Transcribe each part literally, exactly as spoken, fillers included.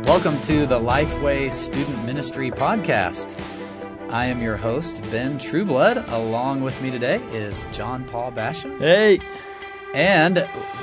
Welcome to the Lifeway Student Ministry Podcast. I am your host, Ben Trueblood. Along with me today is John Paul Basham. Hey! And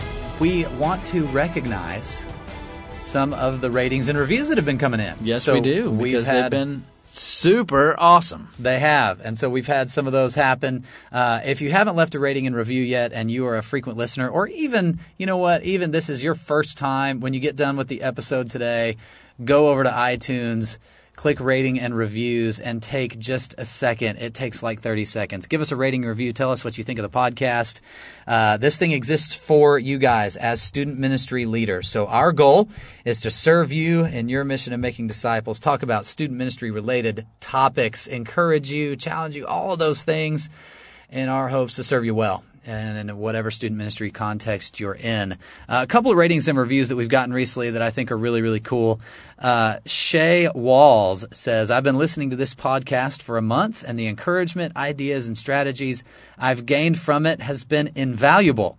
we want to recognize some of the ratings and reviews that have been coming in. Yes, so we do, we've because had, they've been super awesome. They have, and so we've had some of those happen. Uh, if you haven't left a rating and review yet and you are a frequent listener, or even, you know what, even this is your first time, when you get done with the episode today, go over to iTunes, click rating and reviews, and take just a second. It takes like thirty seconds. Give us a rating and review. Tell us what you think of the podcast. Uh, this thing exists for you guys as student ministry leaders. So our goal is to serve you in your mission of making disciples, talk about student ministry related topics, encourage you, challenge you, all of those things in our hopes to serve you well and in whatever student ministry context you're in. Uh, a couple of ratings and reviews that we've gotten recently that I think are really, really cool. Uh, Shay Walls says, I've been listening to this podcast for a month, and the encouragement, ideas, and strategies I've gained from it has been invaluable.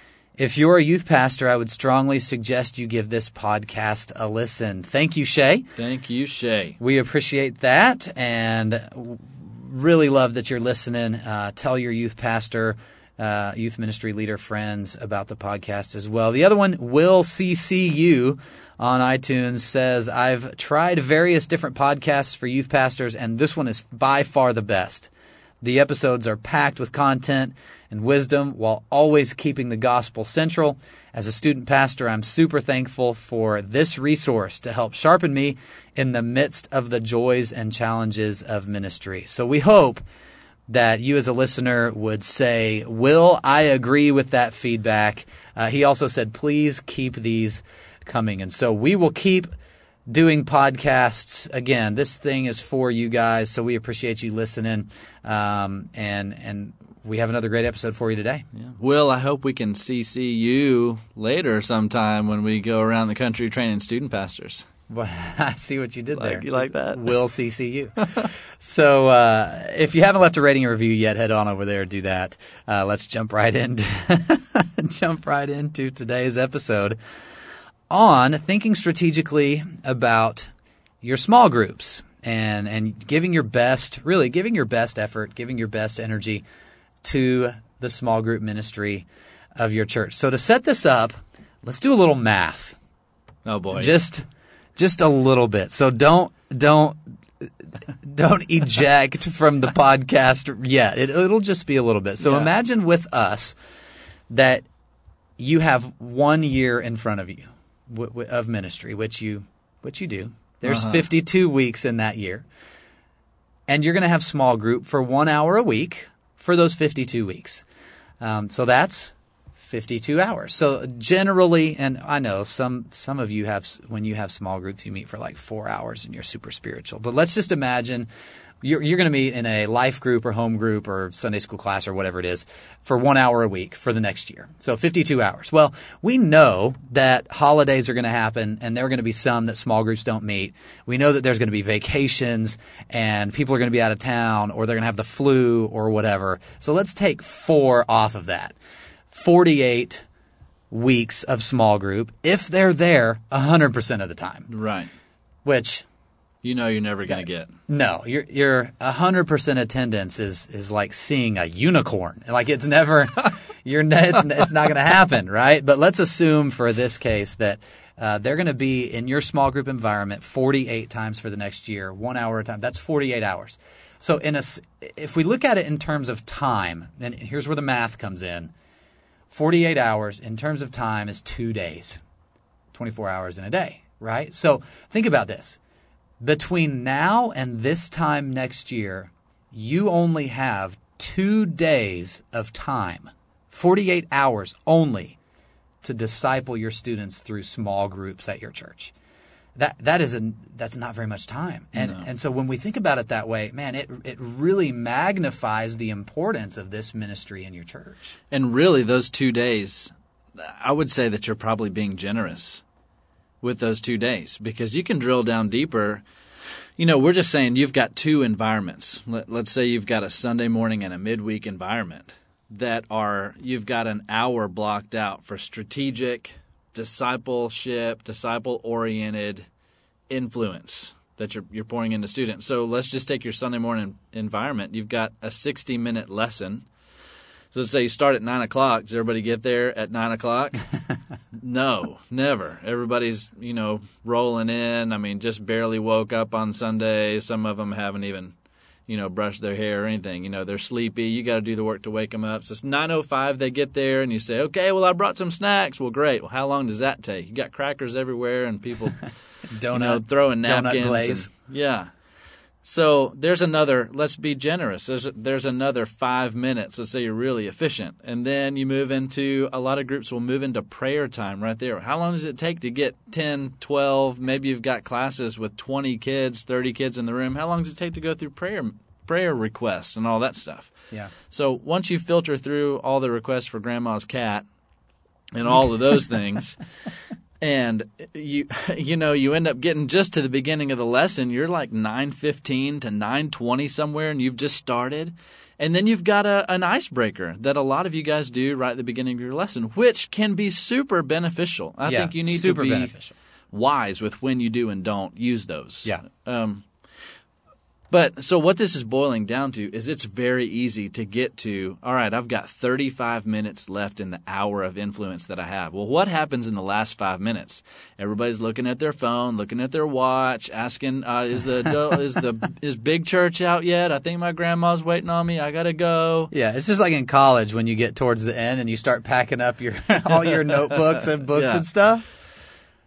If you're a youth pastor, I would strongly suggest you give this podcast a listen. Thank you, Shay. Thank you, Shay. We appreciate that and really love that you're listening. Uh, tell your youth pastor, Uh, youth ministry leader friends about the podcast as well. The other one, Will C C U on iTunes, says, I've tried various different podcasts for youth pastors, and this one is by far the best. The episodes are packed with content and wisdom while always keeping the gospel central. As a student pastor, I'm super thankful for this resource to help sharpen me in the midst of the joys and challenges of ministry. So we hope that you as a listener would say, Will, I agree with that feedback. Uh, he also said, please keep these coming. And so we will keep doing podcasts. Again, this thing is for you guys, so we appreciate you listening. Um, and and we have another great episode for you today. Yeah. Will, I hope we can C C you later sometime when we go around the country training student pastors. Well, I see what you did like, there. You like that? Will C C you. So uh, if you haven't left a rating and review yet, head on over there and do that. Uh, let's jump right into jump right into today's episode on thinking strategically about your small groups and and giving your best, really giving your best effort, giving your best energy to the small group ministry of your church. So to set this up, let's do a little math. Oh boy. Just Just a little bit. So don't don't don't eject from the podcast yet. It, it'll just be a little bit. So yeah. Imagine with us that you have one year in front of you w- w- of ministry, which you which you do. There's uh-huh. fifty-two weeks in that year, and you're going to have small group for one hour a week for those fifty-two weeks. Um, so that's fifty-two hours. So generally, and I know some some of you have, when you have small groups, you meet for like four hours and you're super spiritual. But let's just imagine you're, you're going to meet in a life group or home group or Sunday school class or whatever it is for one hour a week for the next year. So fifty-two hours. Well, we know that holidays are going to happen, and there are going to be some that small groups don't meet. We know that there's going to be vacations and people are going to be out of town, or they're going to have the flu or whatever. So let's take four off of that. forty-eight weeks of small group if they're there one hundred percent of the time. Right. Which, you know you're never going to get. No, your your one hundred percent attendance is is like seeing a unicorn. Like it's never you're it's, it's not going to happen, right? But let's assume for this case that uh, they're going to be in your small group environment forty-eight times for the next year, one hour at a time. That's forty-eight hours. So in a if we look at it in terms of time, and here's where the math comes in. forty-eight hours in terms of time is two days, twenty-four hours in a day, right? So think about this. Between now and this time next year, you only have two days of time, forty-eight hours only, to disciple your students through small groups at your church. That that is a that's not very much time, and No. and so when we think about it that way, man, it it really magnifies the importance of this ministry in your church. And really, those two days, I would say that you're probably being generous with those two days, because you can drill down deeper. You know, we're just saying you've got two environments. Let, let's say you've got a Sunday morning and a midweek environment that are you've got an hour blocked out for strategic discipleship, disciple-oriented influence that you're you're pouring into students. So let's just take your Sunday morning environment. You've got a sixty-minute lesson. So let's say you start at nine o'clock. Does everybody get there at nine o'clock? No, never. Everybody's, you know, rolling in. I mean, just barely woke up on Sunday. Some of them haven't even, you know, brushed their hair or anything. You know, they're sleepy. You got to do the work to wake them up. So it's nine oh five they get there, and you say, okay, well, I brought some snacks. Well, great. Well, how long does that take? You got crackers everywhere and people donut, you know, throwing napkins. Donut glaze. And, yeah. So there's another, let's be generous. There's there's another five minutes. Let's say you're really efficient. And then you move into, a lot of groups will move into prayer time right there. How long does it take to get ten, twelve, maybe you've got classes with twenty kids, thirty kids in the room. How long does it take to go through prayer prayer requests and all that stuff? Yeah. So once you filter through all the requests for grandma's cat and all of those things, and you you know, you end up getting just to the beginning of the lesson, you're like nine fifteen to nine twenty somewhere, and you've just started. And then you've got a, an icebreaker that a lot of you guys do right at the beginning of your lesson, which can be super beneficial. I yeah, think you need super to be beneficial. wise with when you do and don't use those. Yeah. Um, But so what this is boiling down to is it's very easy to get to, all right, I've got thirty-five minutes left in the hour of influence that I have. Well, what happens in the last five minutes? Everybody's looking at their phone, looking at their watch, asking, uh, is the is the is Big Church out yet? I think my grandma's waiting on me. I got to go. Yeah, it's just like in college when you get towards the end and you start packing up your all your notebooks and books Yeah. and stuff.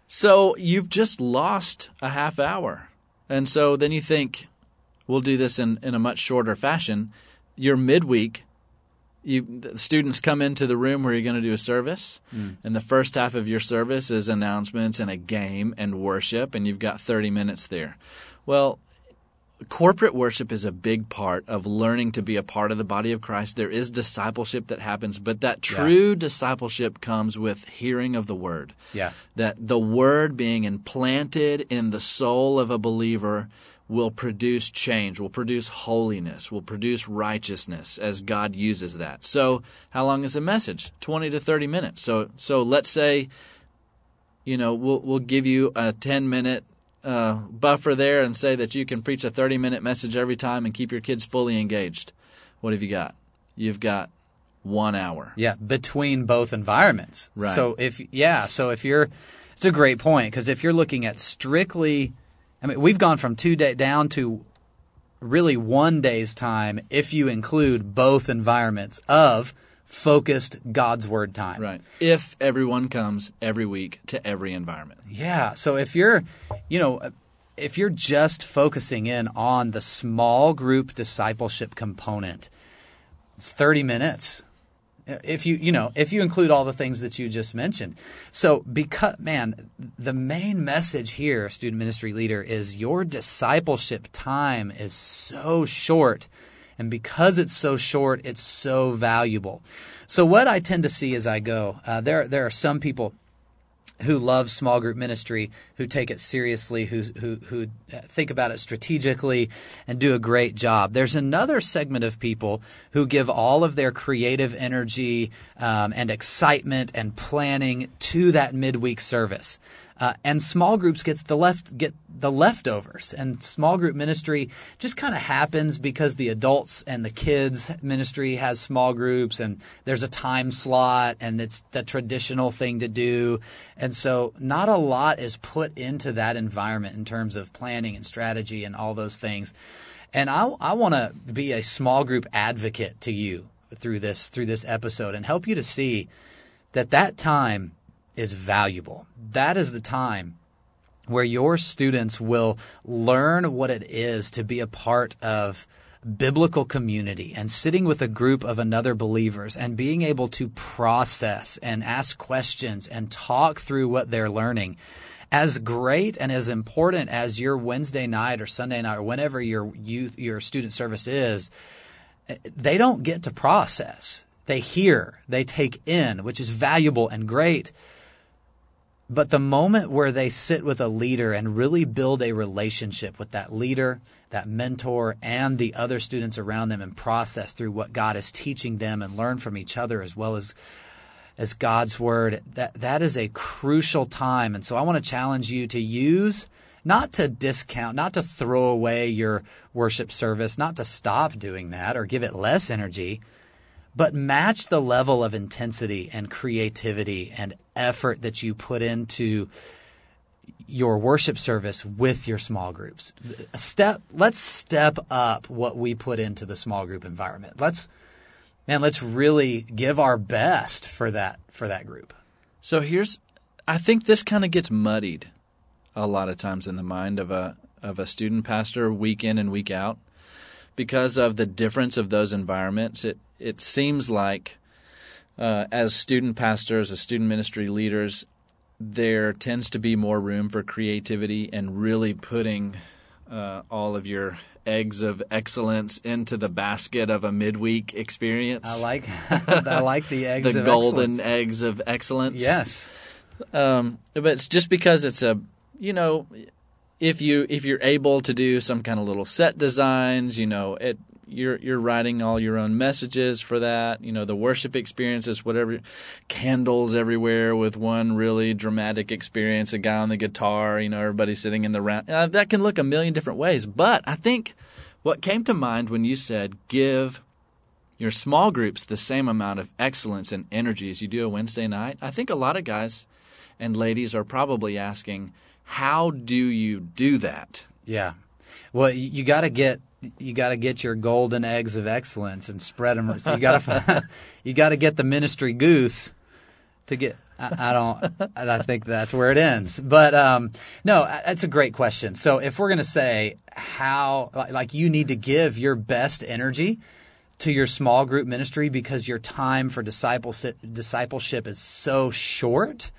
So you've just lost a half hour. And so then you think, we'll do this in, in a much shorter fashion. Your midweek, you the students come into the room where you're going to do a service, mm. and the first half of your service is announcements and a game and worship, and you've got thirty minutes there. Well, corporate worship is a big part of learning to be a part of the body of Christ. There is discipleship that happens, but that true yeah. discipleship comes with hearing of the Word. Yeah. That the Word being implanted in the soul of a believer will produce change, will produce holiness, will produce righteousness as God uses that. So how long is a message? twenty to thirty minutes. So so let's say, you know, we'll we'll give you a ten-minute uh, buffer there and say that you can preach a thirty-minute message every time and keep your kids fully engaged. What have you got? You've got one hour. Yeah, between both environments. Right. So if yeah, so if you're, it's a great point, because if you're looking at strictly, I mean, we've gone from two day down to really one day's time if you include both environments of focused God's Word time. Right. If everyone comes every week to every environment. Yeah. So if you're, you know, if you're just focusing in on the small group discipleship component, it's thirty minutes. If you, you know, if you include all the things that you just mentioned. So because, man, the main message here, student ministry leader, is your discipleship time is so short. And because it's so short, it's so valuable. So what I tend to see as I go, uh, there, there are some people who love small group ministry, who take it seriously, who, who who think about it strategically and do a great job. There's another segment of people who give all of their creative energy um, and excitement and planning to that midweek service. Uh, and small groups gets the left get the leftovers, and small group ministry just kind of happens because the adults and the kids ministry has small groups, and there's a time slot, and it's the traditional thing to do, and so not a lot is put into that environment in terms of planning and strategy and all those things. And I, I want to be a small group advocate to you through this through this episode and help you to see that that time is valuable. That is the time where your students will learn what it is to be a part of biblical community and sitting with a group of another believers and being able to process and ask questions and talk through what they're learning. As great and as important as your Wednesday night or Sunday night or whenever your youth, your student service is, they don't get to process. They hear, they take in, which is valuable and great. But the moment where they sit with a leader and really build a relationship with that leader, that mentor, and the other students around them and process through what God is teaching them and learn from each other as well as as God's Word, that that is a crucial time. And so I want to challenge you to use not to discount, not to throw away your worship service, not to stop doing that or give it less energy, but match the level of intensity and creativity and effort that you put into your worship service with your small groups. Step, let's step up what we put into the small group environment. Let's, man, let's really give our best for that, for that group. So here's, I think this kind of gets muddied a lot of times in the mind of a of a student pastor week in and week out because of the difference of those environments. It it seems like uh, as student pastors, as student ministry leaders, there tends to be more room for creativity and really putting uh, all of your eggs of excellence into the basket of a midweek experience. I like I like the eggs the of golden excellence. eggs of excellence. Yes. Um, but it's just because it's a, you know, if you if you're able to do some kind of little set designs, you know, it you're you're writing all your own messages for that. You know, the worship experiences, whatever, candles everywhere with one really dramatic experience, a guy on the guitar, you know, everybody sitting in the round. Uh, that can look a million different ways. But I think what came to mind when you said give your small groups the same amount of excellence and energy as you do a Wednesday night, I think a lot of guys and ladies are probably asking, how do you do that? Yeah. Well, you, you got to get you got to get your golden eggs of excellence and spread them. So you got to you got to get the ministry goose to get. I, I don't. I think that's where it ends. But um, no, that's a great question. So if we're going to say how, like, you need to give your best energy to your small group ministry because your time for discipleship discipleship is so short,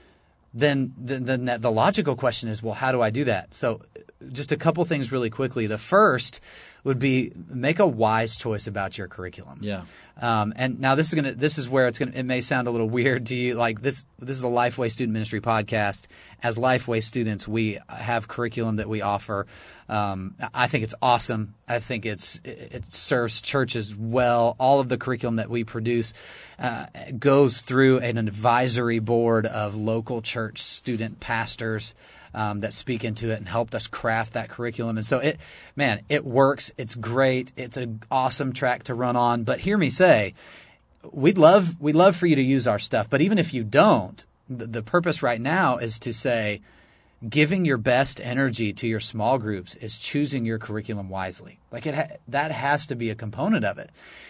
then then, then the logical question is, well, how do I do that? So just a couple things really quickly. The first would be make a wise choice about your curriculum. Yeah. Um, and now this is gonna this is where it's gonna it may sound a little weird to you. Like this this is a Lifeway Student Ministry podcast. As Lifeway students, we have curriculum that we offer. Um, I think it's awesome. I think it's it, it serves churches well. All of the curriculum that we produce uh, goes through an advisory board of local church student pastors Um, that speak into it and helped us craft that curriculum. And so it, man, it works. It's great. It's an awesome track to run on. But hear me say, we'd love, we'd love for you to use our stuff. But even if you don't, the, the purpose right now is to say, giving your best energy to your small groups is choosing your curriculum wisely. Like it, ha- that has to be a component of it.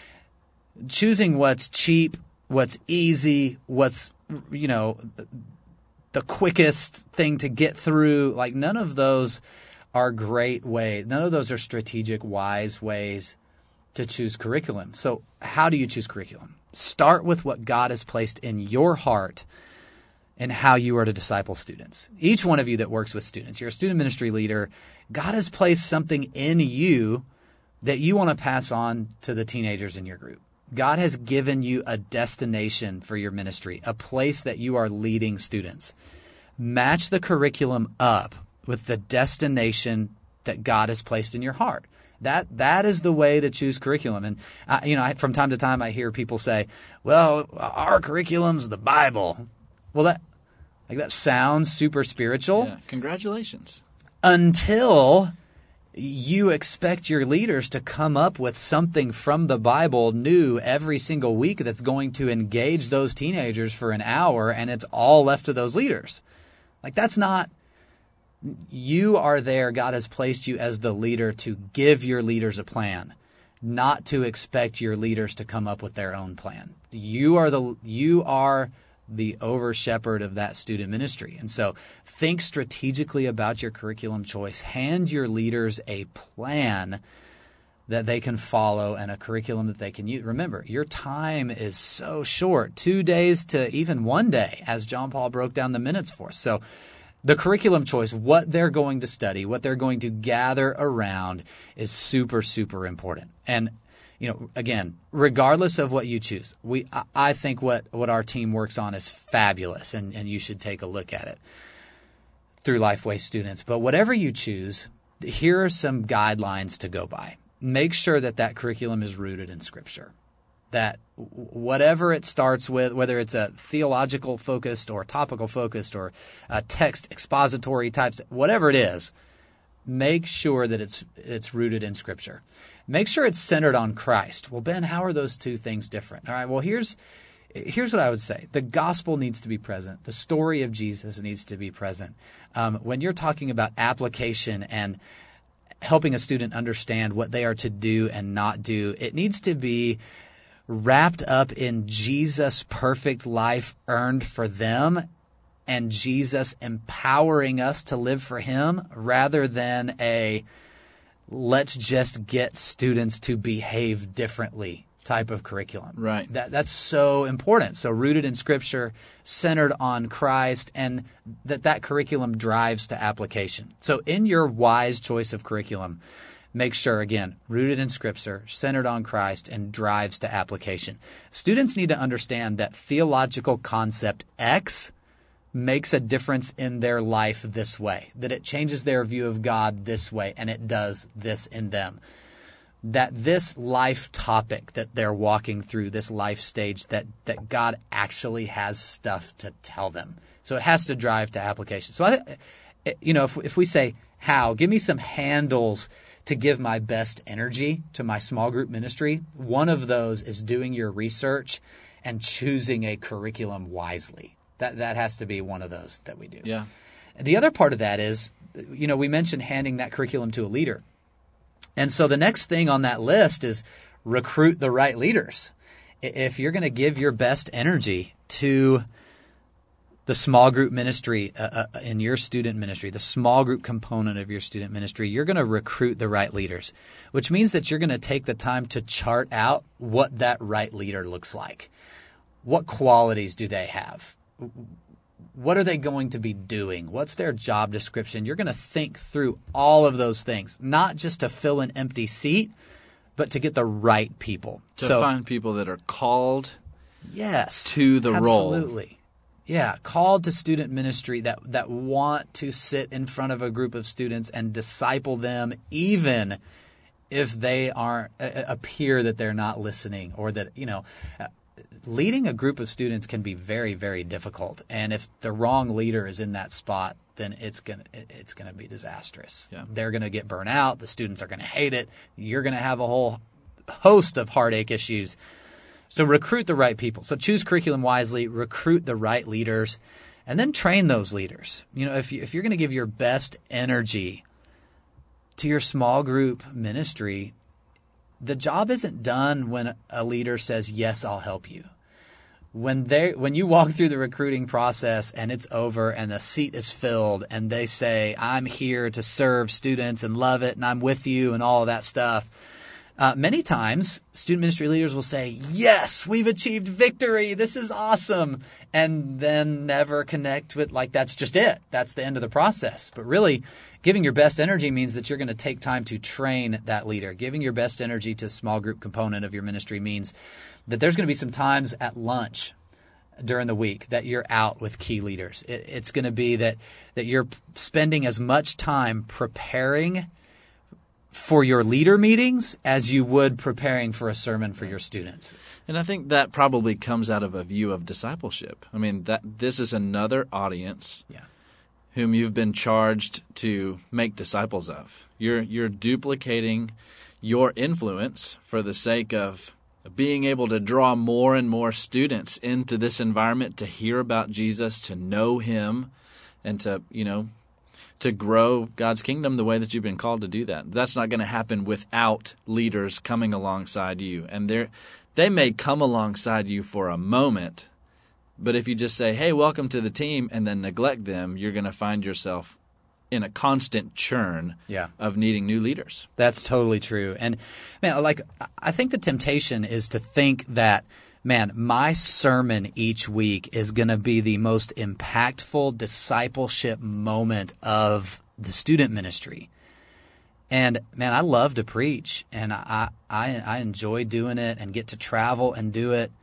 Choosing what's cheap, what's easy, what's, you know, the quickest thing to get through, like none of those are great ways. None of those are strategic, wise ways to choose curriculum. So how do you choose curriculum? Start with what God has placed in your heart and how you are to disciple students. Each one of you that works with students, you're a student ministry leader, God has placed something in you that you want to pass on to the teenagers in your group. God has given you a destination for your ministry, a place that you are leading students. Match the curriculum up with the destination that God has placed in your heart. That that is the way to choose curriculum. And I, you know, I, from time to time, I hear people say, "Well, our curriculum's the Bible." Well, that like that sounds super spiritual. Yeah. Congratulations. Until you expect your leaders to come up with something from the Bible new every single week that's going to engage those teenagers for an hour, and it's all left to those leaders. Like, that's not – you are there. God has placed you as the leader to give your leaders a plan, not to expect your leaders to come up with their own plan. You are the you are the over-shepherd of that student ministry. And so think strategically about your curriculum choice. Hand your leaders a plan that they can follow and a curriculum that they can use. Remember, your time is so short, two days to even one day, as John Paul broke down the minutes for us. So the curriculum choice, what they're going to study, what they're going to gather around is super, super important. And you know, again, regardless of what you choose, we I think what, what our team works on is fabulous, and, and you should take a look at it through Lifeway students. But whatever you choose, here are some guidelines to go by. Make sure that that curriculum is rooted in Scripture. that whatever it starts with, whether it's a theological focused or topical focused or a text expository types, whatever it is, make sure that it's it's rooted in Scripture. Make sure it's centered on Christ. Well, Ben, how are those two things different? All right, well, here's here's what I would say. The gospel needs to be present. The story of Jesus needs to be present. Um, when you're talking about application and helping a student understand what they are to do and not do, it needs to be wrapped up in Jesus' perfect life earned for them and Jesus empowering us to live for him, rather than a let's just get students to behave differently type of curriculum. Right. That that's so important. So rooted in Scripture, centered on Christ, and that that curriculum drives to application. So in your wise choice of curriculum, make sure, again, rooted in Scripture, centered on Christ, and drives to application. Students need to understand that theological concept X makes a difference in their life this way, that it changes their view of God this way, and it does this in them. That this life topic that they're walking through, this life stage, that, that God actually has stuff to tell them. So it has to drive to application. So, I, you know, if, if we say, how, give me some handles to give my best energy to my small group ministry, one of those is doing your research and choosing a curriculum wisely. That that has to be one of those that we do. Yeah. The other part of that is, you know, we mentioned handing that curriculum to a leader. And so the next thing on that list is recruit the right leaders. If you're going to give your best energy to the small group ministry uh, uh, in your student ministry, the small group component of your student ministry, you're going to recruit the right leaders, which means that you're going to take the time to chart out what that right leader looks like. What qualities do they have? What are they going to be doing? What's their job description? You're going to think through all of those things, not just to fill an empty seat, but to get the right people. To so, find people that are called yes, to the role. Absolutely. Yeah, called to student ministry that, that want to sit in front of a group of students and disciple them, even if they aren't uh, appear that they're not listening, or that, you know, uh, leading a group of students can be very, very difficult. And if the wrong leader is in that spot, then it's gonna it's gonna be disastrous. Yeah. They're gonna get burnt out. The students are gonna hate it. You're gonna have a whole host of heartache issues. So recruit the right people. So choose curriculum wisely, recruit the right leaders, and then train those leaders. You know, if you, if you're gonna give your best energy to your small group ministry, the job isn't done when a leader says, yes, I'll help you. When they, when you walk through the recruiting process and it's over and the seat is filled and they say, I'm here to serve students and love it and I'm with you and all of that stuff, uh, many times student ministry leaders will say, yes, we've achieved victory. This is awesome. And then never connect with, like, that's just it. That's the end of the process. But really, giving your best energy means that you're going to take time to train that leader. Giving your best energy to the small group component of your ministry means that there's going to be some times at lunch during the week that you're out with key leaders. It, it's going to be that, that you're spending as much time preparing for your leader meetings as you would preparing for a sermon for your students. And I think that probably comes out of a view of discipleship. I mean, that this is another audience Yeah. whom you've been charged to make disciples of. You're you're duplicating your influence for the sake of being able to draw more and more students into this environment to hear about Jesus, to know him, and to, you know, to grow God's kingdom the way that you've been called to do that. That's not going to happen without leaders coming alongside you. And they they may come alongside you for a moment, but if you just say, hey, welcome to the team, and then neglect them, you're going to find yourself in a constant churn Yeah. of needing new leaders. That's totally true. And, man, like, I think the temptation is to think that, man, my sermon each week is going to be the most impactful discipleship moment of the student ministry. And, man, I love to preach, and I, I, I enjoy doing it and get to travel and do it.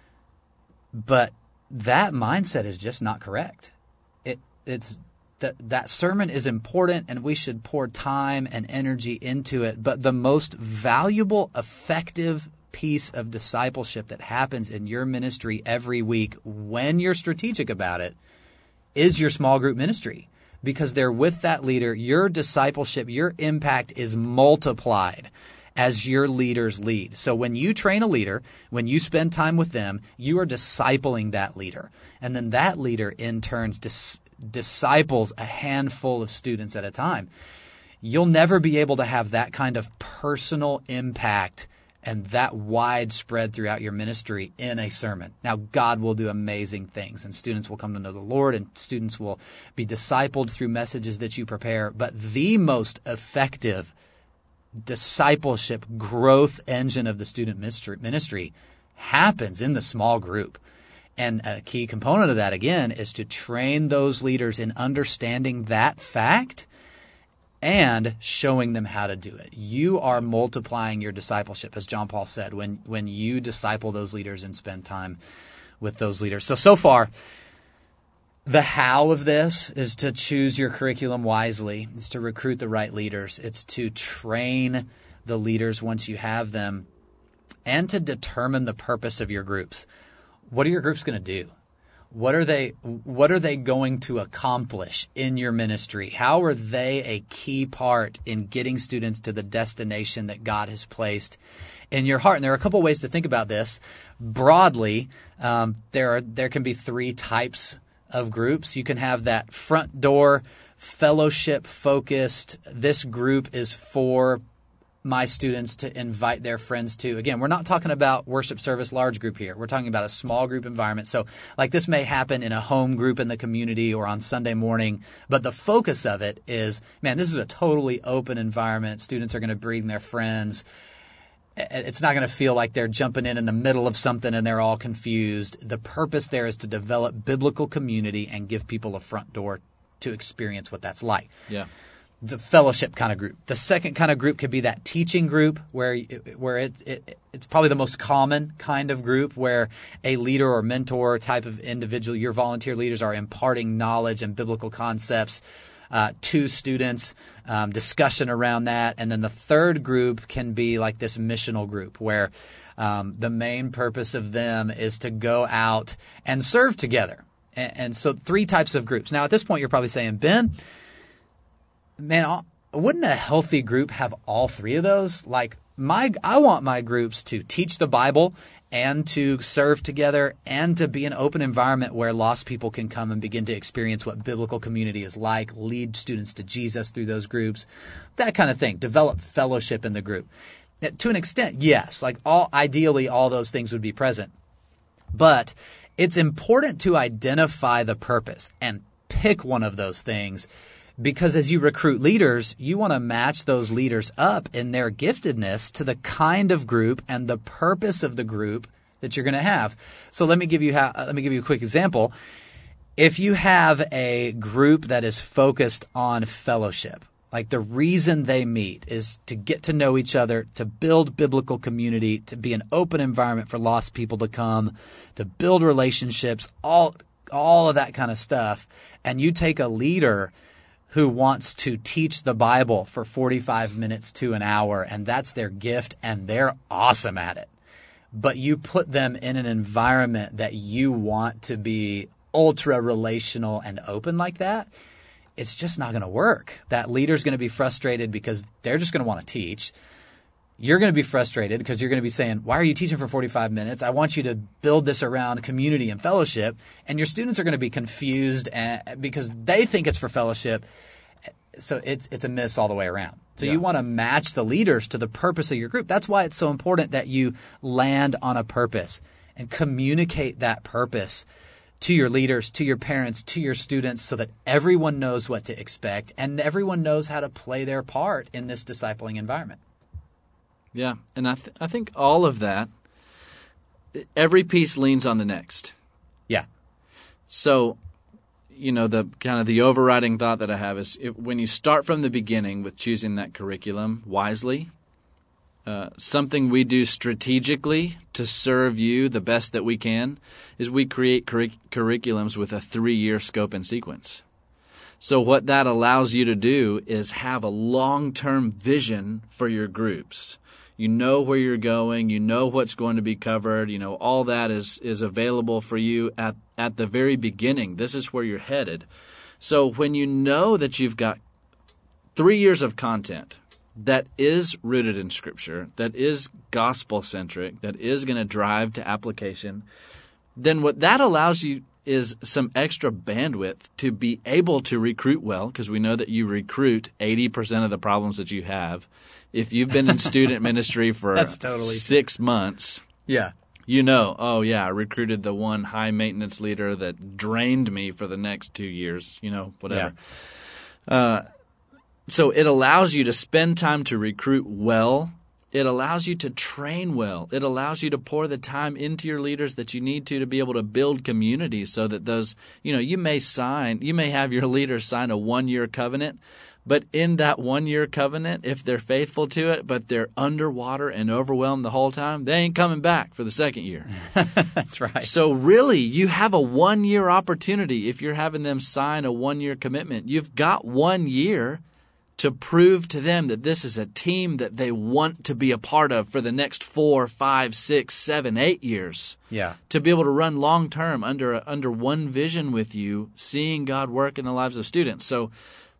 But that mindset is just not correct. It, it's that that sermon is important, and we should pour time and energy into it. But the most valuable, effective piece of discipleship that happens in your ministry every week when you're strategic about it is your small group ministry. Because they're with that leader, your discipleship, your impact is multiplied as your leaders lead. So when you train a leader, when you spend time with them, you are discipling that leader. And then that leader in turn dis- disciples a handful of students at a time. You'll never be able to have that kind of personal impact and that widespread throughout your ministry in a sermon. Now, God will do amazing things, and students will come to know the Lord, and students will be discipled through messages that you prepare. But the most effective discipleship growth engine of the student ministry happens in the small group. And a key component of that, again, is to train those leaders in understanding that fact and showing them how to do it. You are multiplying your discipleship, as John Paul said, when, when you disciple those leaders and spend time with those leaders. So, so far, the how of this is to choose your curriculum wisely. It's to recruit the right leaders. It's to train the leaders once you have them, and to determine the purpose of your groups. What are your groups going to do? What are they what are they going to accomplish in your ministry? How are they a key part in getting students to the destination that God has placed in your heart? And there are a couple ways to think about this. Broadly, um, there are there can be three types of groups. You can have that front door, fellowship focused. This group is for my students to invite their friends to. Again, we're not talking about worship service large group here. We're talking about a small group environment. So like this may happen in a home group in the community or on Sunday morning, but the focus of it is, man, this is a totally open environment. Students are going to bring their friends. It's not going to feel like they're jumping in in the middle of something and they're all confused. The purpose there is to develop biblical community and give people a front door to experience what that's like. Yeah. It's a fellowship kind of group. The second kind of group could be that teaching group where where it, it, it's probably the most common kind of group where a leader or mentor type of individual, your volunteer leaders are imparting knowledge and biblical concepts uh, to students, um, discussion around that. And then the third group can be like this missional group where um, the main purpose of them is to go out and serve together. And, and so three types of groups. Now, at this point, you're probably saying, Ben, man, wouldn't a healthy group have all three of those? Like my, I want my groups to teach the Bible and to serve together and to be an open environment where lost people can come and begin to experience what biblical community is like, lead students to Jesus through those groups, that kind of thing. Develop fellowship in the group. To an extent, yes, like all, ideally all those things would be present. But it's important to identify the purpose and pick one of those things. Because as you recruit leaders, you want to match those leaders up in their giftedness to the kind of group and the purpose of the group that you're going to have. So let me give you ha- let me give you a quick example. If you have a group that is focused on fellowship, like the reason they meet is to get to know each other, to build biblical community, to be an open environment for lost people to come, to build relationships, all all of that kind of stuff, and you take a leader who wants to teach the Bible for forty-five minutes to an hour, and that's their gift, and they're awesome at it. But you put them in an environment that you want to be ultra relational and open like that, it's just not going to work. That leader's going to be frustrated because they're just going to want to teach. You're going to be frustrated because you're going to be saying, why are you teaching for forty-five minutes? I want you to build this around community and fellowship. And your students are going to be confused because they think it's for fellowship. So it's it's a miss all the way around. So yeah. You want to match the leaders to the purpose of your group. That's why it's so important that you land on a purpose and communicate that purpose to your leaders, to your parents, to your students, so that everyone knows what to expect and everyone knows how to play their part in this discipling environment. Yeah, and I th- I think all of that, every piece leans on the next. Yeah. So, you know, the kind of the overriding thought that I have is if, when you start from the beginning with choosing that curriculum wisely, uh, something we do strategically to serve you the best that we can is we create curric- curriculums with a three-year scope and sequence. So what that allows you to do is have a long-term vision for your groups. You know where you're going. You know what's going to be covered. You know, all that is, is available for you at, at the very beginning. This is where you're headed. So when you know that you've got three years of content that is rooted in Scripture, that is gospel-centric, that is going to drive to application, then what that allows you is some extra bandwidth to be able to recruit well, because we know that you recruit eighty percent of the problems that you have. If you've been in student ministry for totally six months, yeah, you know, oh, yeah, I recruited the one high-maintenance leader that drained me for the next two years, you know, whatever. Yeah. Uh, so it allows you to spend time to recruit well. It allows you to train well. It allows you to pour the time into your leaders that you need to to be able to build community so that those, you know, you may sign, you may have your leaders sign a one-year covenant, but in that one-year covenant, if they're faithful to it, but they're underwater and overwhelmed the whole time, they ain't coming back for the second year. That's right. So really, you have a one-year opportunity if you're having them sign a one-year commitment. You've got one year to prove to them that this is a team that they want to be a part of for the next four, five, six, seven, eight years. Yeah. To be able to run long-term under under one vision with you, seeing God work in the lives of students. So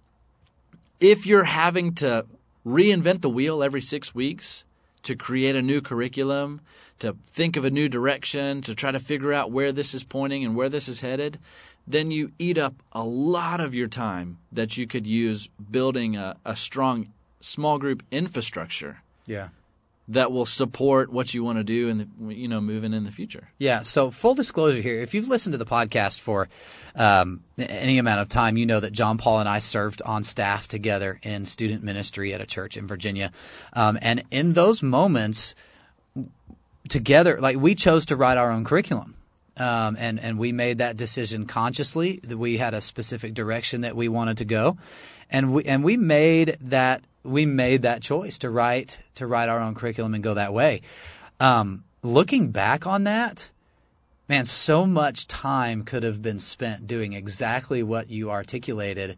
if you're having to reinvent the wheel every six weeks to create a new curriculum, to think of a new direction, to try to figure out where this is pointing and where this is headed, then you eat up a lot of your time that you could use building a, a strong small group infrastructure. Yeah. That will support what you want to do and, you know, moving in the future. Yeah. So full disclosure here, if you've listened to the podcast for um, any amount of time, you know that John Paul and I served on staff together in student ministry at a church in Virginia. Um, and in those moments together, like we chose to write our own curriculum. Um, and, and we made that decision consciously, that we had a specific direction that we wanted to go. And we, and we made that we made that choice to write to write our own curriculum and go that way. Um, looking back on that, man, so much time could have been spent doing exactly what you articulated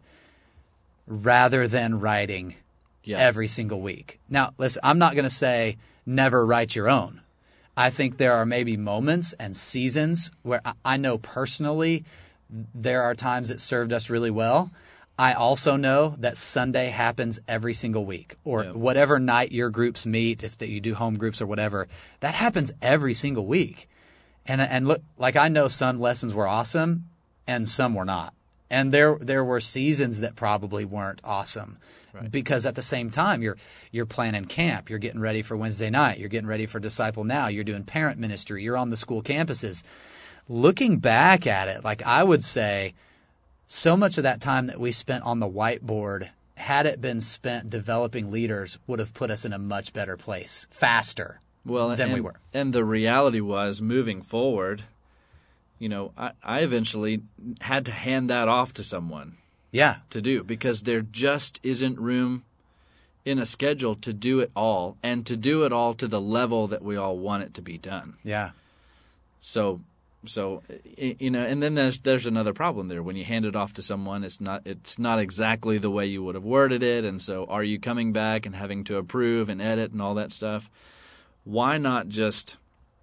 rather than writing yeah. every single week. Now, listen, I'm not going to say never write your own. I think there are maybe moments and seasons where I know personally there are times it served us really well. I also know that Sunday happens every single week, or yep. whatever night your groups meet, if you do home groups or whatever, that happens every single week. And and look, like I know some lessons were awesome and some were not. And there there were seasons that probably weren't awesome. Right. Because at the same time, you're you're planning camp, you're getting ready for Wednesday night, you're getting ready for Disciple Now, you're doing parent ministry, you're on the school campuses. Looking back at it, like I would say, so much of that time that we spent on the whiteboard, had it been spent developing leaders, would have put us in a much better place faster well, than and, we were. And the reality was, moving forward, you know, I, I eventually had to hand that off to someone. Yeah. To do, because there just isn't room in a schedule to do it all, and to do it all to the level that we all want it to be done. Yeah. So, so you know, and then there's there's another problem there. When you hand it off to someone, it's not it's not exactly the way you would have worded it, and so are you coming back and having to approve and edit and all that stuff? Why not just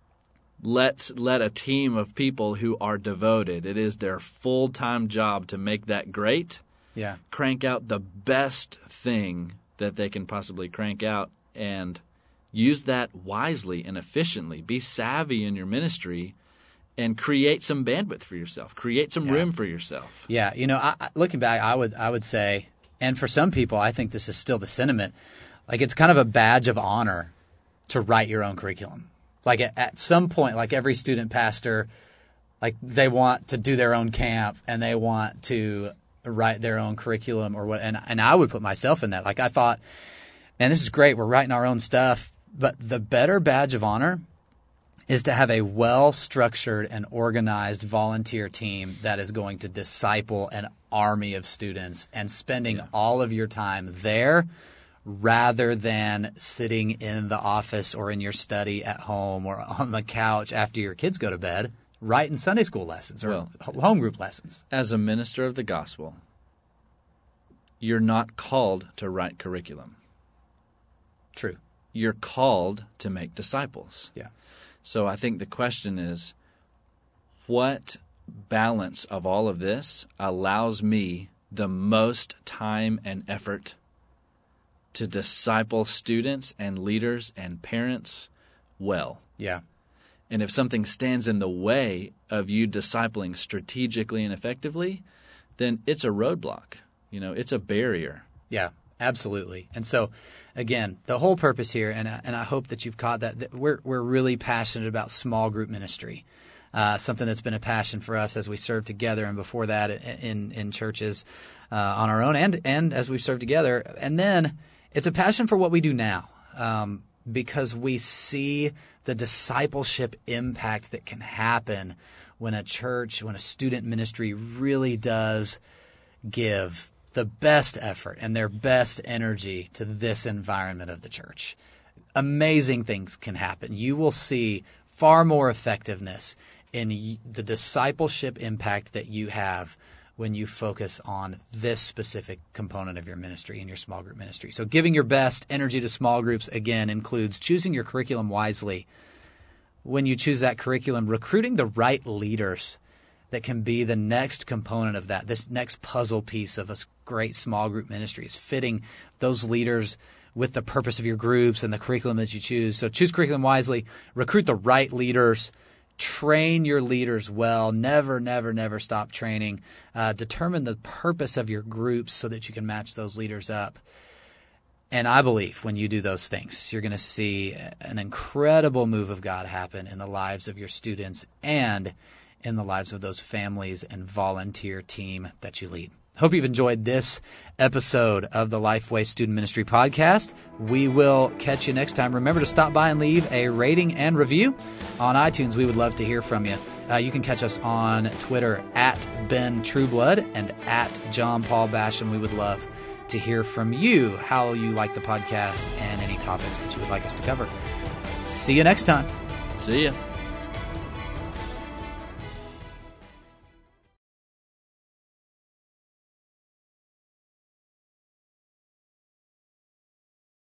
let let a team of people who are devoted, it is their full-time job to make that great, yeah. crank out the best thing that they can possibly crank out, and use that wisely and efficiently. Be savvy in your ministry and create some bandwidth for yourself. Create some yeah. room for yourself. Yeah, you know, I, looking back, I would I would say, and for some people, I think this is still the sentiment, like it's kind of a badge of honor to write your own curriculum. Like at, at some point, like every student pastor, like they want to do their own camp and they want to write their own curriculum or what. And, and I would put myself in that. Like I thought, man, this is great. We're writing our own stuff. But the better badge of honor is to have a well-structured and organized volunteer team that is going to disciple an army of students and spending yeah. all of your time there rather than sitting in the office or in your study at home or on the couch after your kids go to bed writing Sunday school lessons or well, home group lessons. As a minister of the gospel, you're not called to write curriculum. True. you're called to make disciples. Yeah. So I think the question is, what balance of all of this allows me the most time and effort to disciple students and leaders and parents well? Yeah. And if something stands in the way of you discipling strategically and effectively, then it's a roadblock. You know, it's a barrier. Yeah, absolutely. And so, again, the whole purpose here, and I, and I hope that you've caught that, that we're we're really passionate about small group ministry, uh, something that's been a passion for us as we serve together, and before that in in churches uh, on our own, and and as we've served together, and then it's a passion for what we do now. Um, because we see the discipleship impact that can happen when a church, when a student ministry really does give the best effort and their best energy to this environment of the church. Amazing things can happen. You will see far more effectiveness in the discipleship impact that you have when you focus on this specific component of your ministry in your small group ministry. So giving your best energy to small groups, again, includes choosing your curriculum wisely. When you choose that curriculum, recruiting the right leaders that can be the next component of that, this next puzzle piece of a great small group ministry is fitting those leaders with the purpose of your groups and the curriculum that you choose. So choose curriculum wisely, recruit the right leaders, train your leaders well. Never, never, never stop training. Uh, determine the purpose of your groups so that you can match those leaders up. And I believe when you do those things, you're going to see an incredible move of God happen in the lives of your students and in the lives of those families and volunteer team that you lead. Hope you've enjoyed this episode of the Lifeway Student Ministry Podcast. We will catch you next time. Remember to stop by and leave a rating and review on iTunes. We would love to hear from you. Uh, you can catch us on Twitter at Ben Trueblood and at John Paul Basham. We would love to hear from you, how you like the podcast and any topics that you would like us to cover. See you next time. See ya.